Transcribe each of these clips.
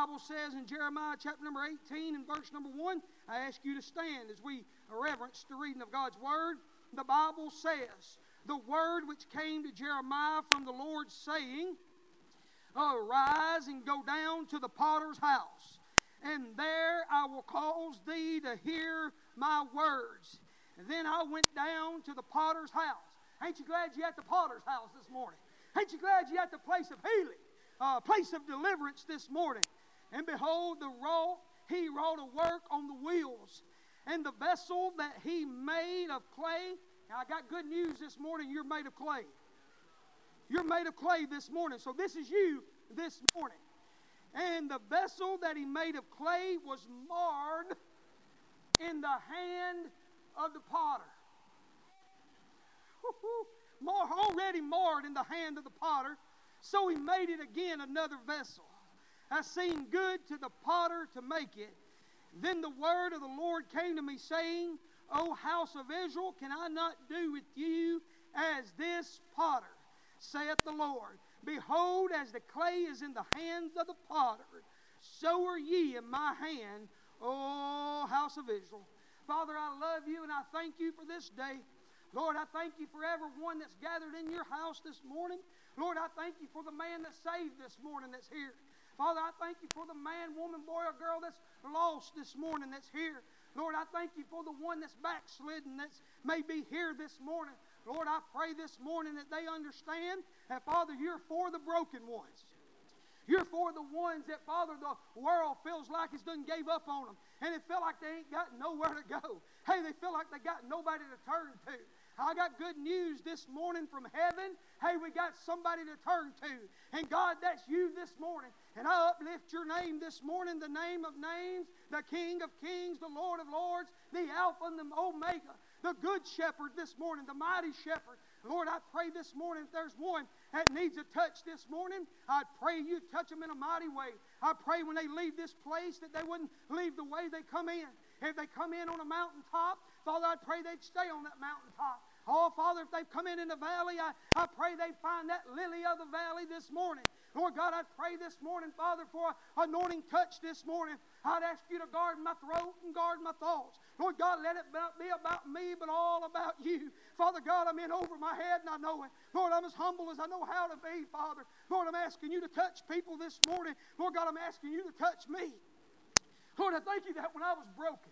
Bible says in Jeremiah chapter number 18 and verse number 1, I ask you to stand as we reverence the reading of God's Word. The Bible says, the word which came to Jeremiah from the Lord, saying, Arise and go down to the potter's house, and there I will cause thee to hear my words. And then I went down to the potter's house. Ain't you glad you're at the potter's house this morning? Ain't you glad you're at the place of healing, place of deliverance this morning? And behold, he wrought a work on the wheels, and the vessel that he made of clay. Now, I got good news this morning. You're made of clay. You're made of clay this morning. So this is you this morning. And the vessel that he made of clay was marred in the hand of the potter. Already marred in the hand of the potter. So he made it again another vessel. I seemed good to the potter to make it. Then the word of the Lord came to me, saying, O house of Israel, can I not do with you as this potter, saith the Lord? Behold, as the clay is in the hands of the potter, so are ye in my hand, O house of Israel. Father, I love you and I thank you for this day. Lord, I thank you for everyone that's gathered in your house this morning. Lord, I thank you for the man that's saved this morning that's here. Father, I thank you for the man, woman, boy, or girl that's lost this morning that's here. Lord, I thank you for the one that's backslidden that's may be here this morning. Lord, I pray this morning that they understand that, Father, you're for the broken ones. You're for the ones that, Father, the world feels like it's done gave up on them. And it feel like they ain't got nowhere to go. Hey, they feel like they got nobody to turn to. I got good news this morning from heaven. Hey, we got somebody to turn to. And God, that's you this morning. And I uplift your name this morning, the name of names, the King of kings, the Lord of lords, the Alpha and the Omega, the good shepherd this morning, the mighty shepherd. Lord, I pray this morning if there's one that needs a touch this morning, I pray you touch them in a mighty way. I pray when they leave this place that they wouldn't leave the way they come in. If they come in on a mountaintop, Father, I pray they'd stay on that mountaintop. Oh, Father, if they've come in the valley, I pray they'd find that lily of the valley this morning. Lord God, I pray this morning, Father, for an anointing touch this morning. I'd ask you to guard my throat and guard my thoughts. Lord God, let it not be about me, but all about you. Father God, I'm in over my head and I know it. Lord, I'm as humble as I know how to be, Father. Lord, I'm asking you to touch people this morning. Lord God, I'm asking you to touch me. Lord, I thank you that when I was broken,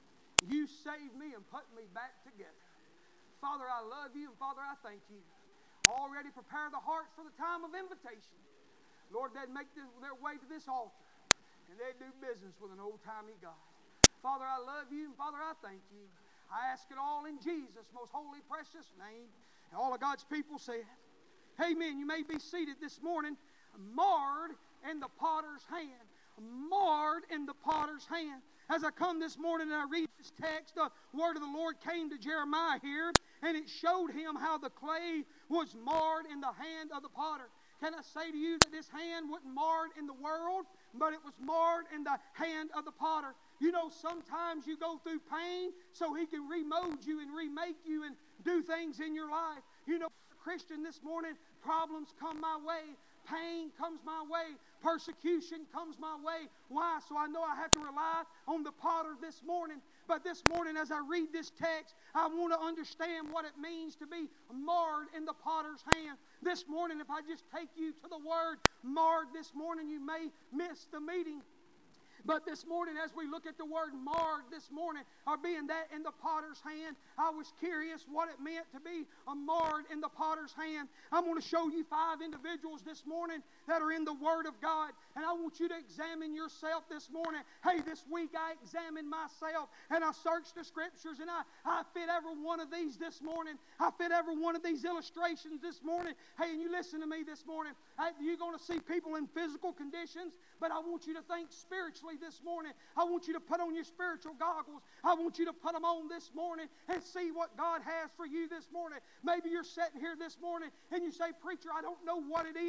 you saved me and put me back together. Father, I love you, and Father, I thank you. Already prepare the hearts for the time of invitation. Lord, they'd make their way to this altar, and they'd do business with an old-timey God. Father, I love you, and Father, I thank you. I ask it all in Jesus' most holy, precious name. And all of God's people said, amen. You may be seated this morning, marred in the potter's hand. Marred in the potter's hand. As I come this morning and I read this text, the word of the Lord came to Jeremiah here, and it showed him how the clay was marred in the hand of the potter. Can I say to you that this hand wasn't marred in the world, but it was marred in the hand of the potter? You know, sometimes you go through pain so he can remold you and remake you and do things in your life. You know, Christian, this morning, problems come my way. Pain comes my way. Persecution comes my way. Why? So I know I have to rely on the potter this morning. But this morning, as I read this text, I want to understand what it means to be marred in the potter's hand. This morning, if I just take you to the word marred this morning, you may miss the meeting. But this morning, as we look at the word marred this morning, or being that in the potter's hand, I was curious what it meant to be marred in the potter's hand. I'm going to show you 5 individuals this morning that are in the Word of God. And I want you to examine yourself this morning. Hey, this week I examined myself and I searched the Scriptures, and I fit every one of these this morning. I fit every one of these illustrations this morning. Hey, and you listen to me this morning. You're going to see people in physical conditions, but I want you to think spiritually this morning. I want you to put on your spiritual goggles. I want you to put them on this morning and see what God has for you this morning. Maybe you're sitting here this morning and you say, preacher, I don't know what it is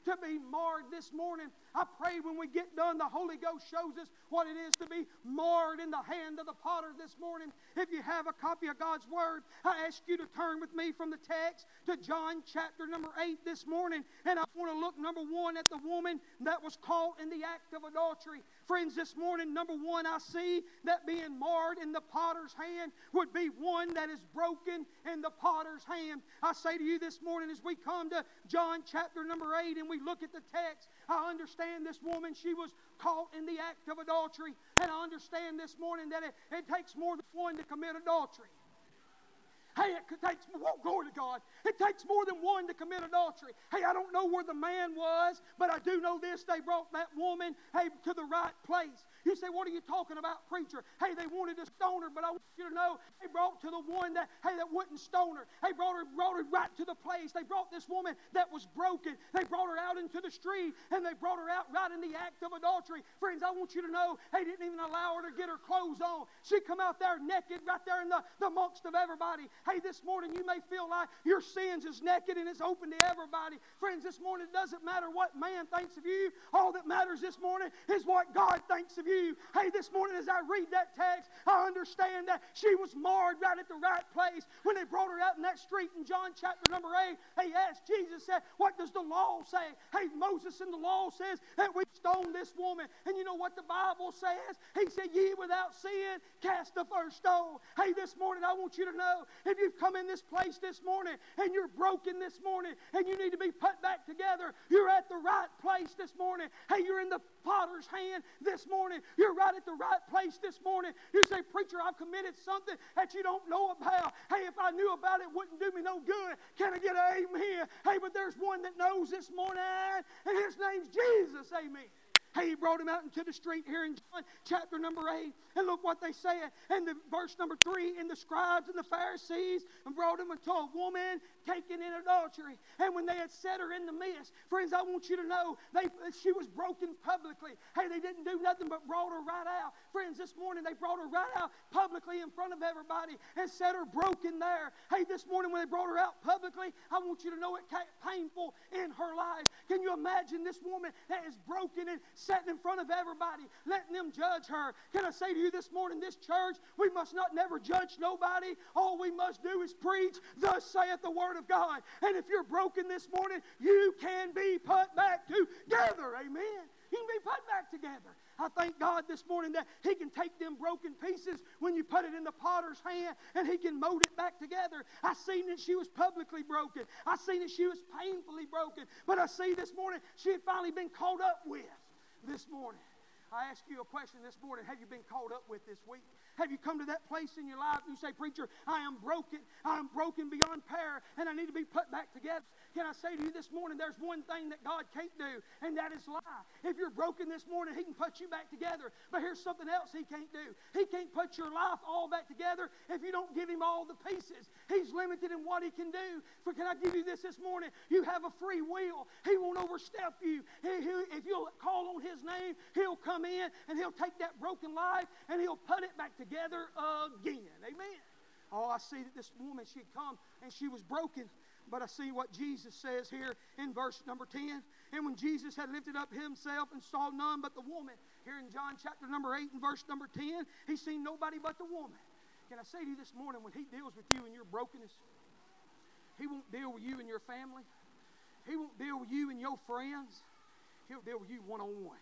to be marred this morning. I pray when we get done, the Holy Ghost shows us what it is to be marred in the hand of the potter this morning. If you have a copy of God's Word, I ask you to turn with me from the text to John chapter number 8 this morning. And I want to look, number one, at the woman that was caught in the act of adultery. Friends, this morning, number one, I see that being marred in the potter's hand would be one that is broken in the potter's hand. I say to you this morning, as we come to John chapter number 8 and we look at the text, I understand this woman, she was caught in the act of adultery. And I understand this morning that it takes more than one to commit adultery. Hey, it takes, glory to God, it takes more than one to commit adultery. Hey, I don't know where the man was, but I do know this. They brought that woman, hey, to the right place. You say, what are you talking about, preacher? Hey, they wanted to stone her, but I want you to know they brought to the one that, hey, that wouldn't stone her. They brought her right to the place. They brought this woman that was broken. They brought her out into the street, and they brought her out right in the act of adultery. Friends, I want you to know, they didn't even allow her to get her clothes on. She come out there naked right there in the amongst of everybody. Hey, this morning you may feel like your sins is naked and it's open to everybody. Friends, this morning it doesn't matter what man thinks of you. All that matters this morning is what God thinks of you. Hey, this morning as I read that text, I understand that she was marred right at the right place. When they brought her out in that street in John chapter number 8, they asked Jesus, said, what does the law say? Hey, Moses in the law says that we stone this woman. And you know what the Bible says? He said, ye without sin cast the first stone. Hey, this morning I want you to know, if you've come in this place this morning and you're broken this morning and you need to be put back together, you're at the right place this morning. Hey, you're in the potter's hand this morning. You're right at the right place this morning. You say, preacher, I've committed something that you don't know about. Hey, if I knew about it, it wouldn't do me no good. Can I get an amen? Hey, but there's one that knows this morning, and his name's Jesus. Amen. Hey, he brought him out into the street here in John chapter number 8. And look what they said. And the verse number 3, and the scribes and the Pharisees and brought him unto a woman taken in adultery. And when they had set her in the midst, friends, I want you to know, she was broken publicly. Hey, they didn't do nothing but brought her right out. Friends, this morning they brought her right out publicly in front of everybody and set her broken there. Hey, this morning when they brought her out publicly, I want you to know it got painful in her life. Can you imagine this woman that is broken and sitting in front of everybody, letting them judge her? Can I say to you this morning, this church, we must not never judge nobody. All we must do is preach, thus saith the word of God. And if you're broken this morning, you can be put back together. Amen. You can be put back together. I thank God this morning that He can take them broken pieces when you put it in the potter's hand and He can mold it back together. I seen that she was publicly broken. I seen that she was painfully broken. But I see this morning she had finally been caught up with this morning. I ask you a question this morning. Have you been caught up with this week? Have you come to that place in your life and you say, preacher, I am broken. I am broken beyond repair, and I need to be put back together. Can I say to you this morning, there's one thing that God can't do, and that is lie. If you're broken this morning, He can put you back together. But here's something else He can't do. He can't put your life all back together if you don't give Him all the pieces. He's limited in what He can do. For can I give you this morning? You have a free will. He won't overstep you. If you'll call on His name, He'll come in and He'll take that broken life and He'll put it back together again. Amen. Oh, I see that this woman, she had come and she was broken. But I see what Jesus says here in verse number 10. And when Jesus had lifted up Himself and saw none but the woman, here in John chapter number 8 and verse number 10, He seen nobody but the woman. Can I say to you this morning, when He deals with you in your brokenness, He won't deal with you and your family. He won't deal with you and your friends. He'll deal with you one-on-one.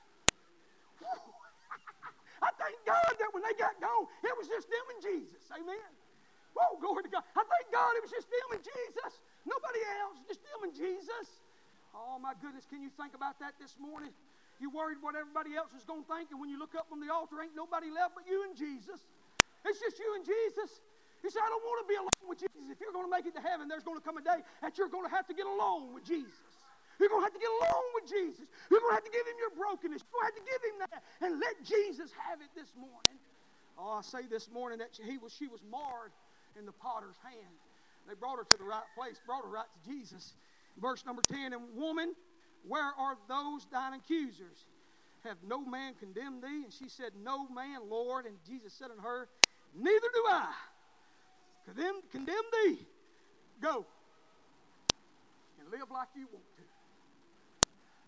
I thank God that when they got gone, it was just them and Jesus. Amen. Oh, glory to God. I thank God it was just them and Jesus. Nobody else, just them and Jesus. Oh, my goodness, can you think about that this morning? You worried what everybody else is going to think, and when you look up on the altar, ain't nobody left but you and Jesus. It's just you and Jesus. You say, I don't want to be alone with Jesus. If you're going to make it to heaven, there's going to come a day that you're going to have to get along with Jesus. You're going to have to get along with Jesus. You're going to have to give Him your brokenness. You're going to have to give Him that and let Jesus have it this morning. Oh, I say this morning that she was marred in the potter's hand. They brought her to the right place, brought her right to Jesus. Verse number 10, and woman, where are those thine accusers? Have no man condemned thee? And she said, no man, Lord. And Jesus said unto her, neither do I condemn thee. Go and live like you want to.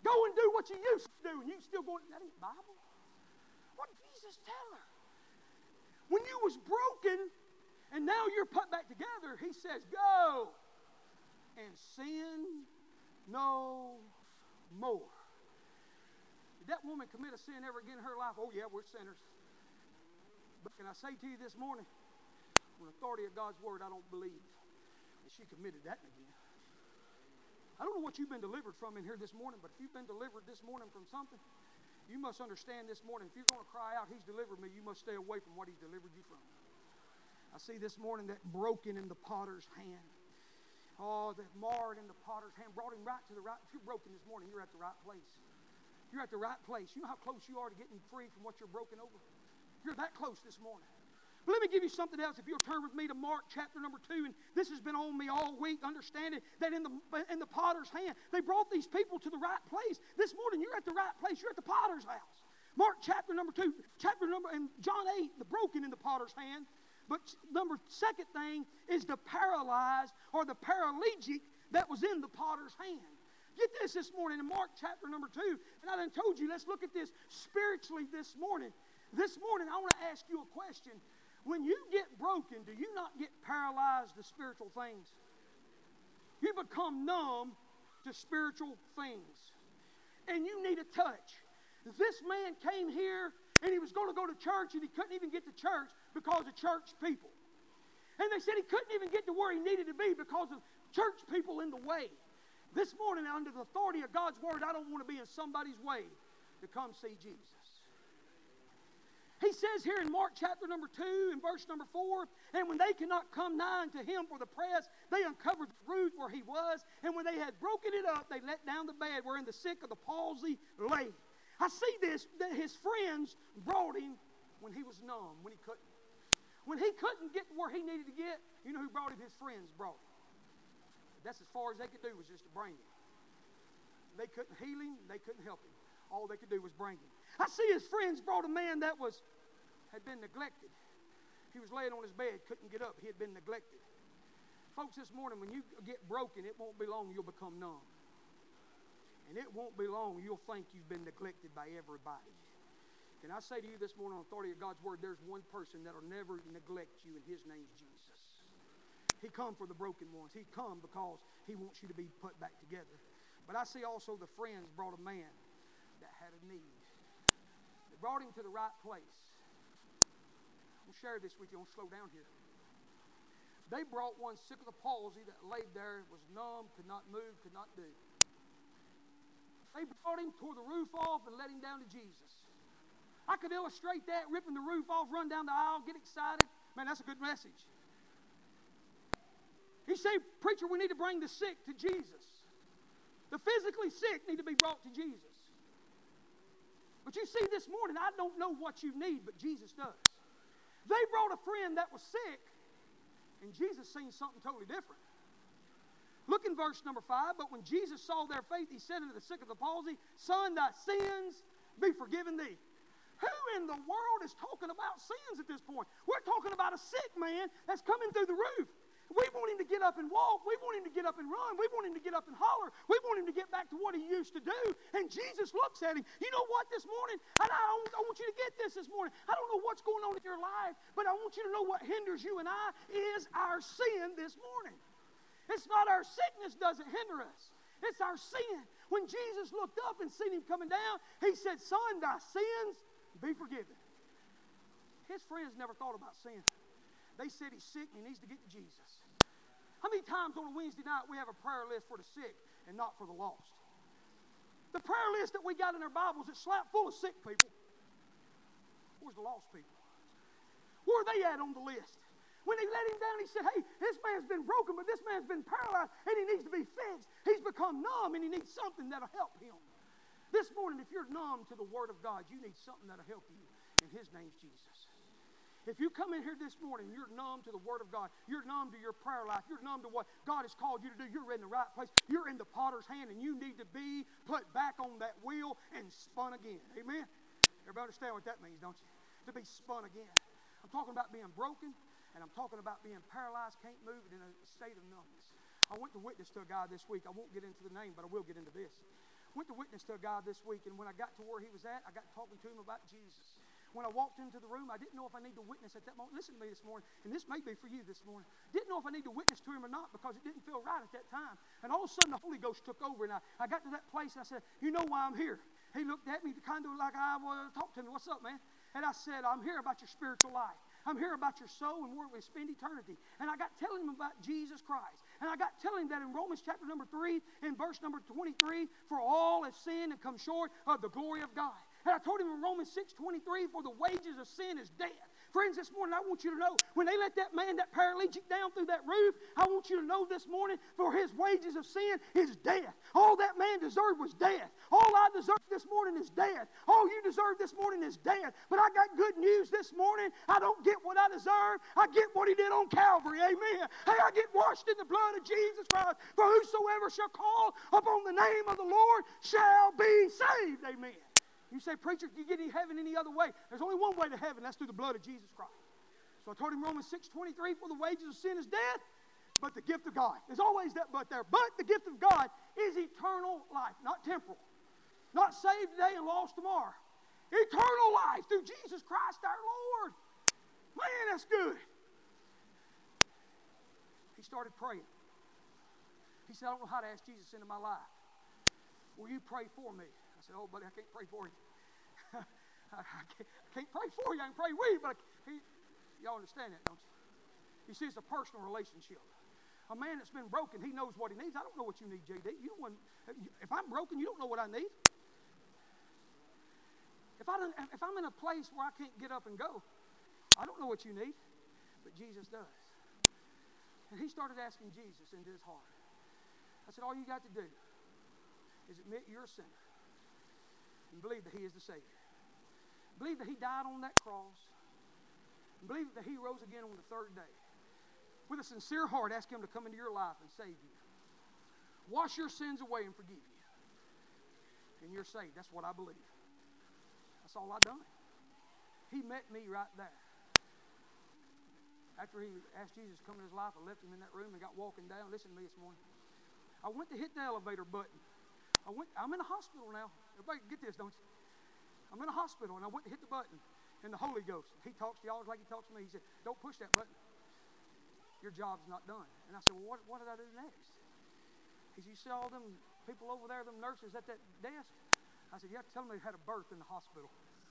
Go and do what you used to do. And you still going, that ain't Bible. What did Jesus tell her? When you was broken and now you're put back together, he says, go and sin no more. Did that woman commit a sin ever again in her life? Oh yeah, we're sinners. But can I say to you this morning, on the authority of God's word, I don't believe that she committed that again. I don't know what you've been delivered from in here this morning, but if you've been delivered this morning from something, you must understand this morning, if you're going to cry out, he's delivered me, you must stay away from what he's delivered you from. I see this morning that broken in the potter's hand. Oh, that marred in the potter's hand, brought him right to the right. If you're broken this morning, you're at the right place. You're at the right place. You know how close you are to getting free from what you're broken over? You're that close this morning. But let me give you something else. If you'll turn with me to Mark chapter number 2, and this has been on me all week, understanding that in the potter's hand, they brought these people to the right place. This morning, you're at the right place. You're at the potter's house. Mark chapter number 2, and John 8, the broken in the potter's hand. But second thing is the paralyzed or the paralytic that was in the potter's hand. Get this morning in Mark chapter number 2. And I done told you, let's look at this spiritually this morning. This morning, I want to ask you a question. When you get broken, do you not get paralyzed to spiritual things? You become numb to spiritual things. And you need a touch. This man came here and he was going to go to church and he couldn't even get to church because of church people. And they said he couldn't even get to where he needed to be because of church people in the way. This morning, under the authority of God's word, I don't want to be in somebody's way to come see Jesus. He says here in Mark chapter number 2 and verse number 4, and when they could not come nigh unto him for the press, they uncovered the roof where he was, and when they had broken it up, they let down the bed wherein the sick of the palsy lay. I see this, that his friends brought him when he was numb, when he couldn't. When he couldn't get to where he needed to get, you know who brought him? His friends brought him. That's as far as they could do, was just to bring him. They couldn't heal him, they couldn't help him. All they could do was bring him. I see his friends brought a man that had been neglected. He was laying on his bed, couldn't get up. He had been neglected. Folks, this morning, when you get broken, it won't be long you'll become numb. And it won't be long you'll think you've been neglected by everybody. Can I say to you this morning on the authority of God's word, there's one person that will never neglect you, and his name's Jesus. He come for the broken ones. He come because he wants you to be put back together. But I see also the friends brought a man that had a need. They brought him to the right place. I'll share this with you. I'll slow down here. They brought one sick of the palsy that laid there, was numb, could not move, could not do. They brought him, tore the roof off, and let him down to Jesus. I could illustrate that, ripping the roof off, run down the aisle, get excited. Man, that's a good message. He said, preacher, we need to bring the sick to Jesus. The physically sick need to be brought to Jesus. But you see, this morning, I don't know what you need, but Jesus does. They brought a friend that was sick, and Jesus seen something totally different. Look in verse number 5. But when Jesus saw their faith, he said unto the sick of the palsy, Son, thy sins be forgiven thee. Who in the world is talking about sins at this point? We're talking about a sick man that's coming through the roof. We want him to get up and walk. We want him to get up and run. We want him to get up and holler. We want him to get back to what he used to do. And Jesus looks at him. You know what, this morning? I want you to get this morning. I don't know what's going on in your life, but I want you to know what hinders you and I is our sin this morning. It's not our sickness doesn't hinder us. It's our sin. When Jesus looked up and seen him coming down, he said, Son, thy sins be forgiven. His friends never thought about sin. They said he's sick and he needs to get to Jesus. How many times on a Wednesday night we have a prayer list for the sick and not for the lost? The prayer list that we got in our Bibles is slap full of sick people. Where's the lost people? Where are they at on the list? When he let him down, he said, hey, this man's been broken, but this man's been paralyzed, and he needs to be fixed. He's become numb, and he needs something that'll help him. This morning, if you're numb to the Word of God, you need something that'll help you, and his name's Jesus. If you come in here this morning and you're numb to the Word of God, you're numb to your prayer life, you're numb to what God has called you to do, you're in the right place, you're in the potter's hand, and you need to be put back on that wheel and spun again. Amen? Everybody understand what that means, don't you? To be spun again. I'm talking about being broken, and I'm talking about being paralyzed, can't move, and in a state of numbness. I went to witness to a guy this week. I won't get into the name, but I will get into this. Went to witness to a guy this week, and when I got to where he was at, I got talking to him about Jesus. When I walked into the room, I didn't know if I need to witness at that moment. Listen to me this morning, and this may be for you this morning. Didn't know if I need to witness to him or not because it didn't feel right at that time. And all of a sudden, the Holy Ghost took over, and I got to that place, and I said, you know why I'm here? He looked at me kind of like I talked to me. What's up, man? And I said, I'm here about your spiritual life. I'm here about your soul and where we spend eternity. And I got telling him about Jesus Christ. And I got telling him that in Romans chapter number 3, in verse number 23, for all have sinned and come short of the glory of God. And I told him in Romans 6:23, for the wages of sin is death. Friends, this morning I want you to know, when they let that man, that paralytic, down through that roof, I want you to know this morning, for his wages of sin is death. All that man deserved was death. All I deserve this morning is death. All you deserve this morning is death. But I got good news this morning. I don't get what I deserve. I get what he did on Calvary. Amen. Hey, I get washed in the blood of Jesus Christ. For whosoever shall call upon the name of the Lord shall be saved. Amen. You say, preacher, you get to heaven any other way? There's only one way to heaven. That's through the blood of Jesus Christ. So I told him Romans 6:23, for the wages of sin is death, but the gift of God. There's always that but there. But the gift of God is eternal life, not temporal. Not saved today and lost tomorrow. Eternal life through Jesus Christ our Lord. Man, that's good. He started praying. He said, I don't know how to ask Jesus into my life. Will you pray for me? I said, oh, buddy, I can't pray for you. I can't pray for you. I can pray with you, but y'all understand that, don't you? You see, it's a personal relationship. A man that's been broken, he knows what he needs. I don't know what you need, JD. If I'm broken, you don't know what I need. If I'm in a place where I can't get up and go, I don't know what you need, but Jesus does. And he started asking Jesus into his heart. I said, all you got to do is admit you're a sinner and believe that he is the Savior. Believe that he died on that cross. And believe that he rose again on the third day. With a sincere heart, ask him to come into your life and save you. Wash your sins away and forgive you. And you're saved. That's what I believe. That's all I done. He met me right there. After he asked Jesus to come in his life, I left him in that room and got walking down. Listen to me this morning. I went to hit the elevator button. I'm in a hospital now. Everybody get this, don't you? I'm in a hospital, and I went to hit the button. And the Holy Ghost, he talks to y'all like he talks to me. He said, don't push that button. Your job's not done. And I said, well, what did I do next? He said, you see all them people over there, them nurses at that desk? I said, you have to tell them they had a birth in the hospital.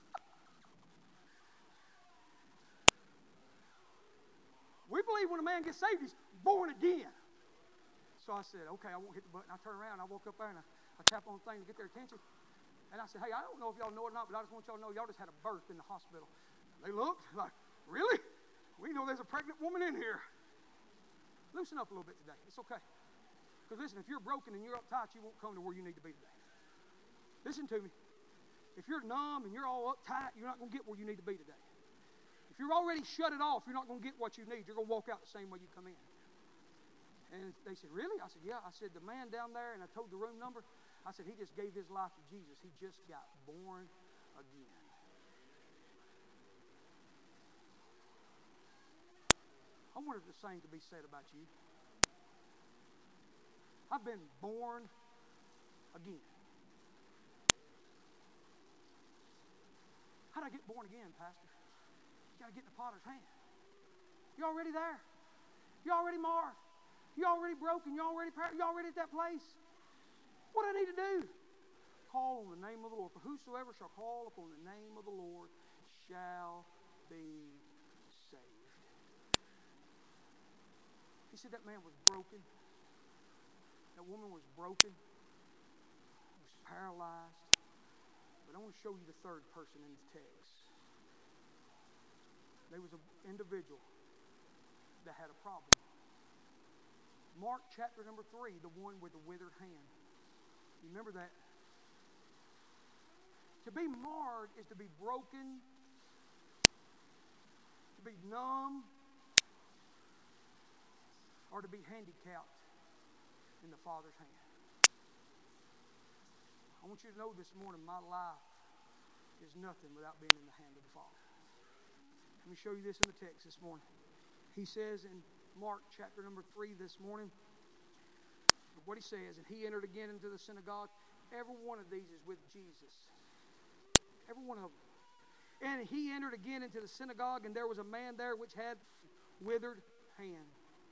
We believe when a man gets saved, he's born again. So I said, okay, I won't hit the button. I turn around, I walk up there, and I tap on the thing to get their attention. And I said, hey, I don't know if y'all know it or not, but I just want y'all to know y'all just had a birth in the hospital. They looked like, really? We know there's a pregnant woman in here. Loosen up a little bit today. It's okay. Because listen, if you're broken and you're uptight, you won't come to where you need to be today. Listen to me. If you're numb and you're all uptight, you're not going to get where you need to be today. If you're already shut it off, you're not going to get what you need. You're going to walk out the same way you come in. And they said, really? I said, yeah. I said, the man down there, and I told the room number, I said, he just gave his life to Jesus. He just got born again. I wonder if the same could be said about you. I've been born again. How did I get born again, Pastor? You got to get in the potter's hand. You're already there. You're already marred. You're already broken. You're already at that place. What do I need to do? Call on the name of the Lord. For whosoever shall call upon the name of the Lord shall be saved. He said that man was broken. That woman was broken. Was paralyzed. But I want to show you the third person in the text. There was an individual that had a problem. Mark chapter number 3, the one with the withered hand. You remember that? To be marred is to be broken, to be numb, or to be handicapped in the Father's hand. I want you to know this morning, my life is nothing without being in the hand of the Father. Let me show you this in the text this morning. He says in Mark chapter number 3 this morning, what he says, and he entered again into the synagogue Every one of these is with Jesus. Every one of them. And he entered again into the synagogue, and there was a man there which had withered hand.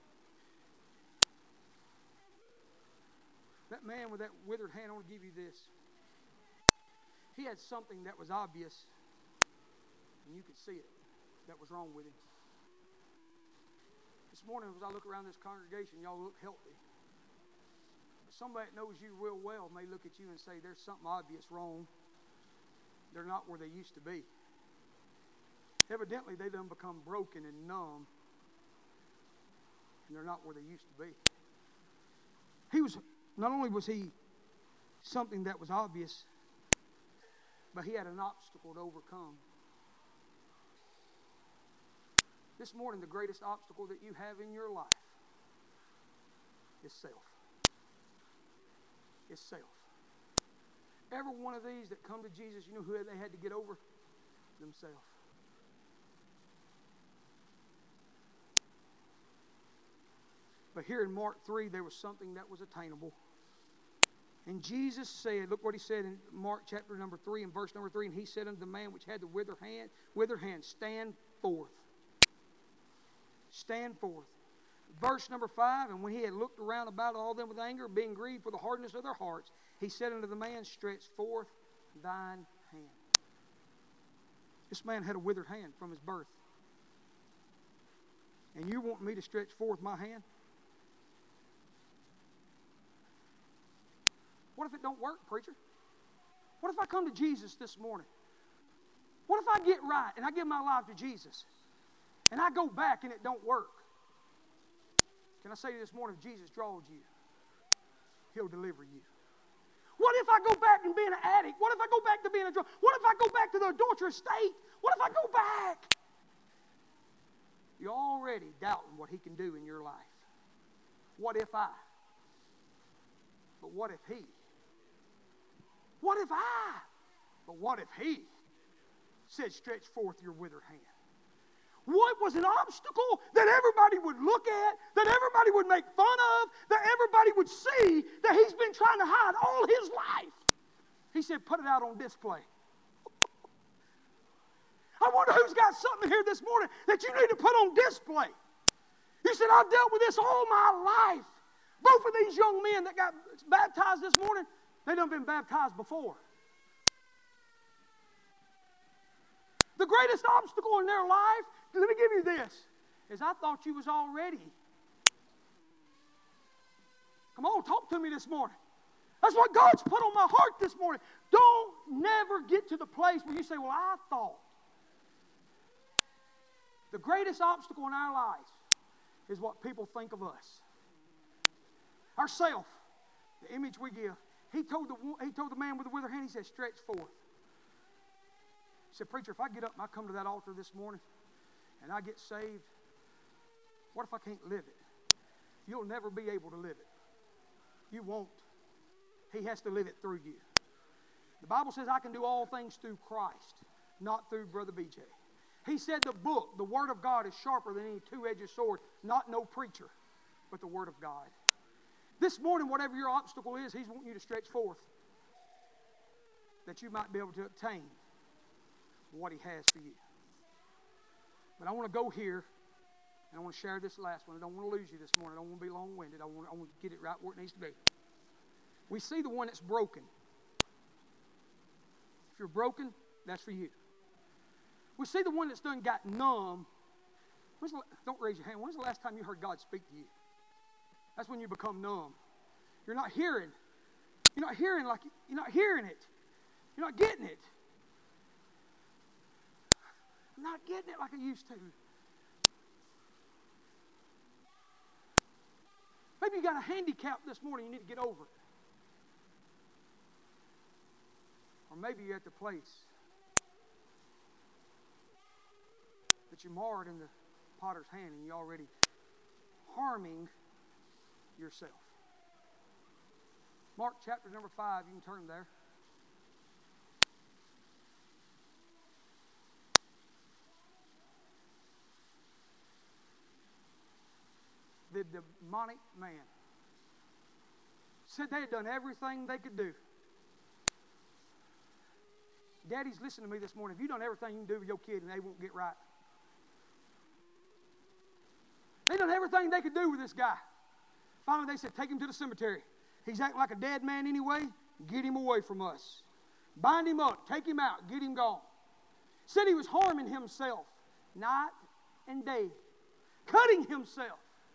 That man with that withered hand, I want to give you this. He had something that was obvious, and you could see it, that was wrong with him. This morning, as I look around this congregation, y'all look healthy. But somebody that knows you real well may look at you and say, there's something obvious wrong. They're not where they used to be. Evidently, they done become broken and numb, and they're not where they used to be. Not only was he something that was obvious, but he had an obstacle to overcome. This morning, the greatest obstacle that you have in your life is self. It's self. Every one of these that come to Jesus, you know who they had to get over? Themselves. But here in Mark 3, there was something that was attainable. And Jesus said, look what he said in Mark chapter number 3 and verse number 3, and he said unto the man which had the withered hand, stand forth. Stand forth. Verse number 5, and when he had looked around about all them with anger, being grieved for the hardness of their hearts, he said unto the man, stretch forth thine hand. This man had a withered hand from his birth. And you want me to stretch forth my hand? What if it don't work, preacher? What if I come to Jesus this morning? What if I get right and I give my life to Jesus and I go back and it don't work? Can I say to you this morning, if Jesus draws you, He'll deliver you. What if I go back and being an addict? What if I go back to being a drunk? What if I go back to the adulterous state? What if I go back? You're already doubting what He can do in your life. What if I? But what if He? What if I? But what if He said, stretch forth your withered hand? What was an obstacle that everybody would look at, that everybody would make fun of, that everybody would see that he's been trying to hide all his life? He said, put it out on display. I wonder who's got something here this morning that you need to put on display. You said, I've dealt with this all my life. Both of these young men that got baptized this morning, they done been baptized before. The greatest obstacle in their life, let me give you this, is I thought you was all ready. Come on, talk to me this morning. That's what God's put on my heart this morning. Don't never get to the place where you say, well, I thought. The greatest obstacle in our lives is what people think of us. Ourself, the image we give. He told the man with the withered hand, he said, stretch forth. He said, preacher, if I get up and I come to that altar this morning and I get saved, what if I can't live it? You'll never be able to live it. You won't. He has to live it through you. The Bible says I can do all things through Christ, not through Brother BJ. He said the book, the Word of God, is sharper than any two-edged sword, not no preacher, but the Word of God. This morning, whatever your obstacle is, He's wanting you to stretch forth that you might be able to obtain what He has for you. But I want to go here, and I want to share this last one. I don't want to lose you this morning. I don't want to be long-winded. I want to get it right where it needs to be. We see the one that's broken. If you're broken, that's for you. We see the one that's done got numb. Don't raise your hand. When's the last time you heard God speak to you? That's when you become numb. You're not hearing. You're not hearing it. You're not getting it. I'm not getting it like I used to. Maybe you got a handicap this morning you need to get over it. Or maybe you're at the place that you're marred in the potter's hand and you're already harming yourself. Mark chapter number 5, you can turn there. The demonic man said they had done everything they could do. Daddies, listen to me this morning. If you've done everything you can do with your kid and they won't get right. They done everything they could do with this guy. Finally, they said, take him to the cemetery. He's acting like a dead man anyway. Get him away from us. Bind him up. Take him out. Get him gone. Said he was harming himself night and day. Cutting himself.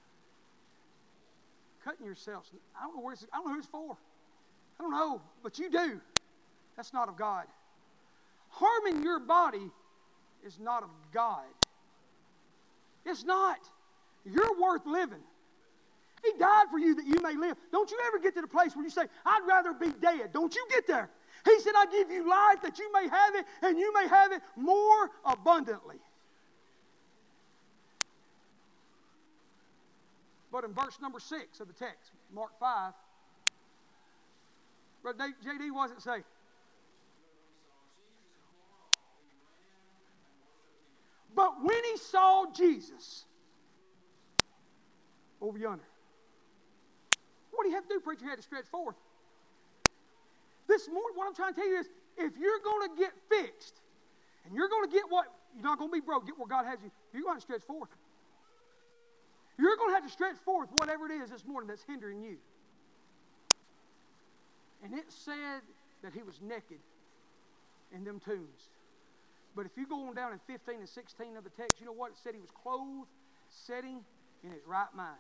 Cutting yourself. I don't know who it's for. I don't know, but you do. That's not of God. Harming your body is not of God. It's not. You're worth living. He died for you that you may live. Don't you ever get to the place where you say, I'd rather be dead. Don't you get there. He said, I give you life that you may have it, and you may have it more abundantly. But in verse number 6 of the text, Mark 5, Brother J.D., what does it say? But when he saw Jesus over yonder, what do you have to do, preacher? You had to stretch forth. This morning, what I'm trying to tell you is, if you're going to get fixed, and you're going to get what, you're not going to be broke, get where God has you, you're going to stretch forth. You're going to have to stretch forth whatever it is this morning that's hindering you. And it said that he was naked in them tombs. But if you go on down in 15 and 16 of the text, you know what? It said he was clothed, sitting in his right mind.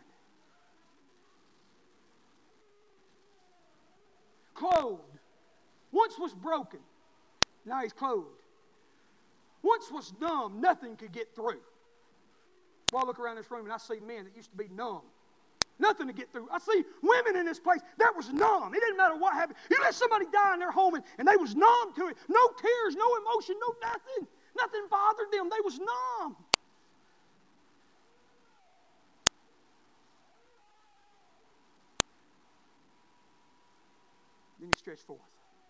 Clothed. Once was broken. Now he's clothed. Once was numb. Nothing could get through. Well, I look around this room and I see men that used to be numb. Nothing to get through. I see women in this place that was numb. It didn't matter what happened. You let somebody die in their home and they was numb to it. No tears, no emotion, no nothing. Nothing bothered them. They was numb. Then he stretched forth.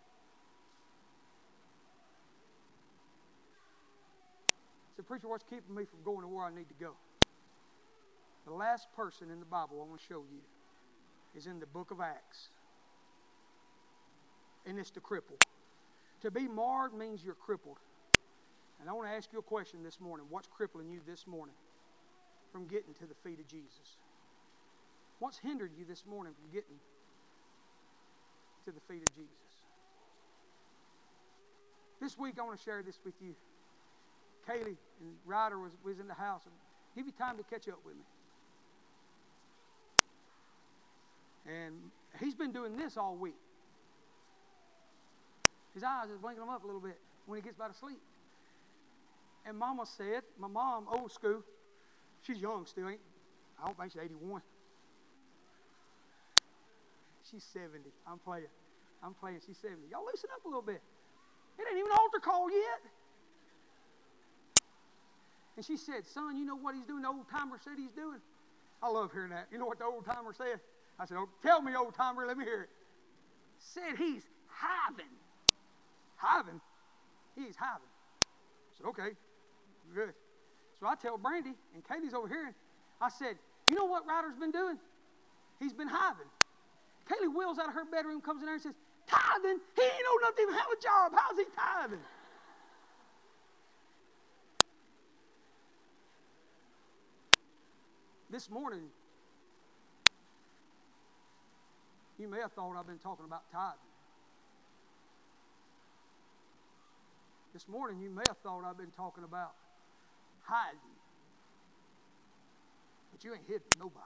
I said, preacher, what's keeping me from going to where I need to go? The last person in the Bible I want to show you is in the book of Acts. And it's the cripple. To be marred means you're crippled. And I want to ask you a question this morning. What's crippling you this morning from getting to the feet of Jesus? What's hindered you this morning from getting to the feet of Jesus? This week I want to share this with you. Kaylee and Ryder was in the house. And give you time to catch up with me. And he's been doing this all week. His eyes is blinking them up a little bit when he gets about to sleep. And Mama said, my mom, old school, she's young still, ain't? I don't think she's 81. She's 70. I'm playing. She's 70. Y'all loosen up a little bit. It ain't even an altar call yet. And she said, son, you know what he's doing? The old timer said he's doing. I love hearing that. You know what the old timer said? I said, oh, tell me, old timer, let me hear it. Said he's hiving. Hiving? He's hiving. I said, okay, good. So I tell Brandy, and Katie's over here, I said, you know what Ryder's been doing? He's been hiving. Kaylee wheels out of her bedroom, comes in there and says, tithing? He ain't old enough to even have a job. How's he tithing? This morning, you may have thought I've been talking about tithing. This morning, you may have thought I've been talking about hiding. But you ain't hidden nobody.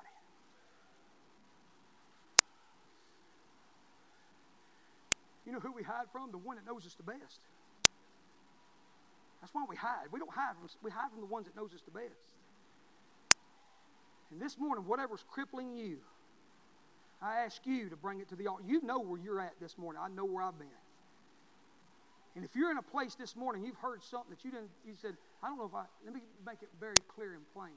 You know who we hide from? The one that knows us the best. That's why we hide. We don't hide from the ones that knows us the best. And this morning, whatever's crippling you, I ask you to bring it to the altar. You know where you're at this morning. I know where I've been. And if you're in a place this morning, you've heard something that you said, I don't know if let me make it very clear and plain.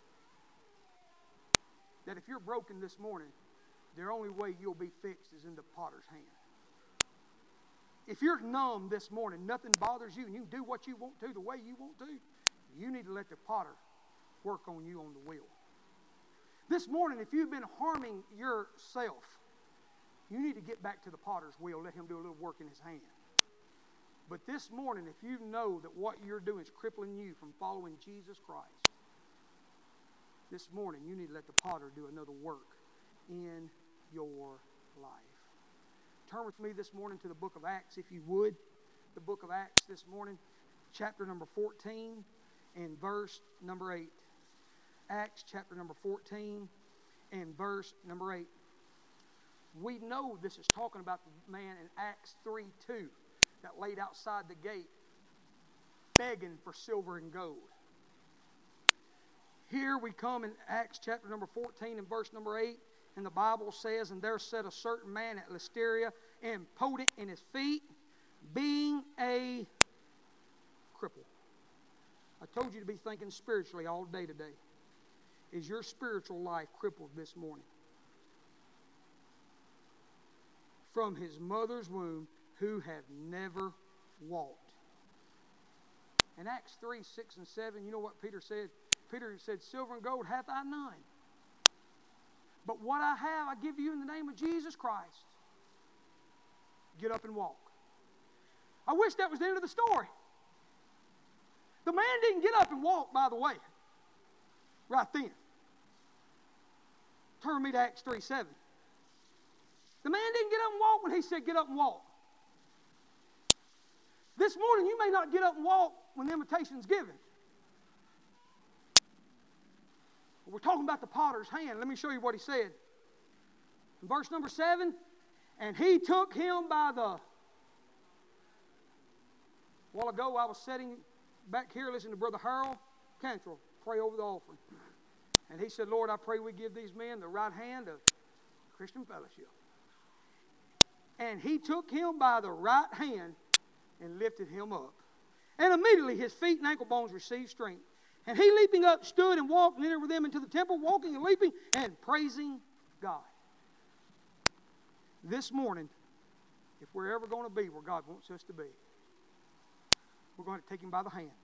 That if you're broken this morning, the only way you'll be fixed is in the potter's hand. If you're numb this morning, nothing bothers you, and you can do what you want to the way you want to, you need to let the potter work on you on the wheel. This morning, if you've been harming yourself, you need to get back to the potter's wheel. Let him do a little work in his hand. But this morning, if you know that what you're doing is crippling you from following Jesus Christ, this morning you need to let the potter do another work in your life. Turn with me this morning to the book of Acts, if you would. The book of Acts this morning, chapter number 14 and verse number 8. Acts chapter number 14 and verse number 8. We know this is talking about the man in Acts 3:2 that laid outside the gate begging for silver and gold. Here we come in Acts chapter number 14 and verse number 8, and the Bible says, "And there sat a certain man at Lystra, impotent in his feet, being a cripple." I told you to be thinking spiritually all day today. Is your spiritual life crippled this morning? From his mother's womb, who have never walked. In Acts 3:6 and 7, you know what Peter said? Peter said, "Silver and gold hath I none, but what I have I give you in the name of Jesus Christ. Get up and walk." I wish that was the end of the story. The man didn't get up and walk, by the way, right then. Turn me to Acts 3:7. The man didn't get up and walk when he said, "Get up and walk." This morning, you may not get up and walk when the invitation is given. We're talking about the potter's hand. Let me show you what he said. In verse number 7, "And he took him by the..." A while ago, I was sitting back here listening to Brother Harold Cantrell pray over the offering. And he said, "Lord, I pray we give these men the right hand of Christian fellowship." And he took him by the right hand and lifted him up. And immediately his feet and ankle bones received strength. And he, leaping up, stood and walked and entered with them into the temple, walking and leaping and praising God. This morning, if we're ever going to be where God wants us to be, we're going to take him by the hand.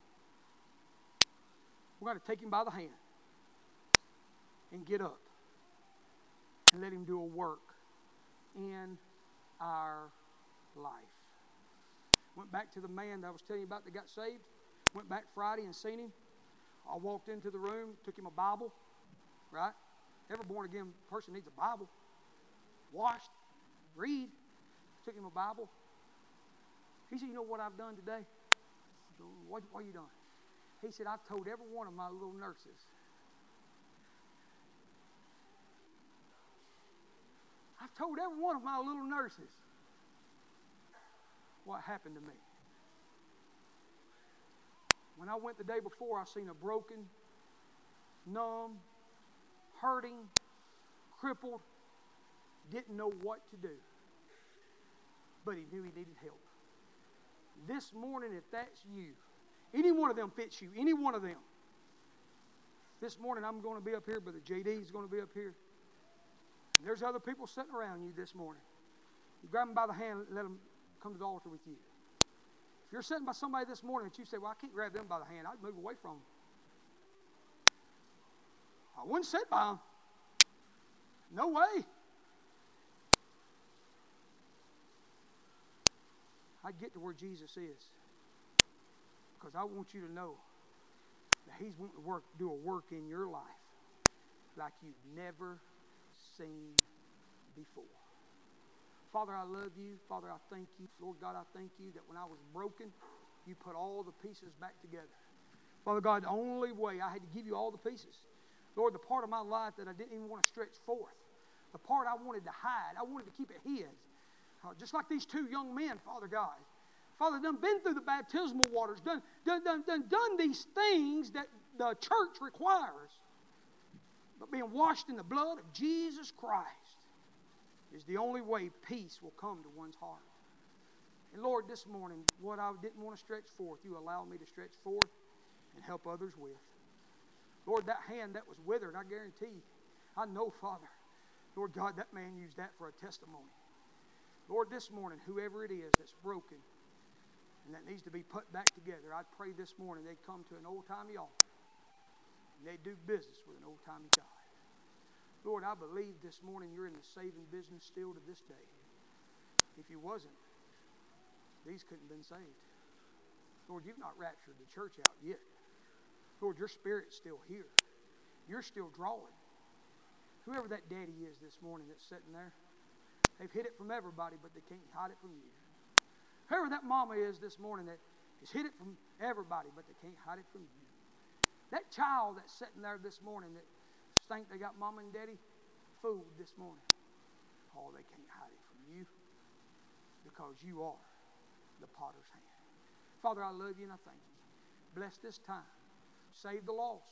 We're going to take him by the hand and get up and let him do a work in our life. Went back to the man that I was telling you about that got saved. Went back Friday and seen him. I walked into the room, took him a Bible, right? Every born-again person needs a Bible. Washed, read, took him a Bible. He said, "You know what I've done today?" I said, What you done? He said, "I've told every one of my little nurses. I've told every one of my little nurses what happened to me. When I went the day before, I seen a broken, numb, hurting, crippled, didn't know what to do. But he knew he needed help. This morning, if that's you, any one of them fits you, any one of them. This morning, I'm going to be up here, Brother JD is going to be up here. And there's other people sitting around you this morning. You grab them by the hand and let them come to the altar with you. If you're sitting by somebody this morning that you say, "Well, I can't grab them by the hand," I'd move away from them. I wouldn't sit by them. No way. I'd get to where Jesus is. Because I want you to know that he's wanting to do a work in your life like you've never seen before. Father, I love you. Father, I thank you. Lord God, I thank you that when I was broken, you put all the pieces back together. Father God, the only way I had to give you all the pieces. Lord, the part of my life that I didn't even want to stretch forth, the part I wanted to hide, I wanted to keep it hid. Just like these two young men, Father God. Father, done been through the baptismal waters, done these things that the church requires. But being washed in the blood of Jesus Christ is the only way peace will come to one's heart. And Lord, this morning, what I didn't want to stretch forth, you allow me to stretch forth and help others with. Lord, that hand that was withered, I guarantee, I know, Father, Lord God, that man used that for a testimony. Lord, this morning, whoever it is that's broken and that needs to be put back together, I pray this morning they'd come to an old-timey altar and they'd do business with an old-timey God. Lord, I believe this morning you're in the saving business still to this day. If you wasn't, these couldn't have been saved. Lord, you've not raptured the church out yet. Lord, your Spirit's still here. You're still drawing. Whoever that daddy is this morning that's sitting there, they've hid it from everybody, but they can't hide it from you. Whoever that mama is this morning that has hid it from everybody, but they can't hide it from you. That child that's sitting there this morning that think they got mama and daddy fooled this morning. Oh, they can't hide it from you because you are the potter's hand. Father, I love you and I thank you. Bless this time. Save the lost.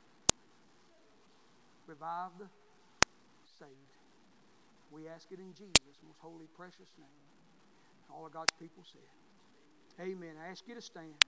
Revive the saved. We ask it in Jesus' most holy, precious name. All of God's people said, amen. I ask you to stand.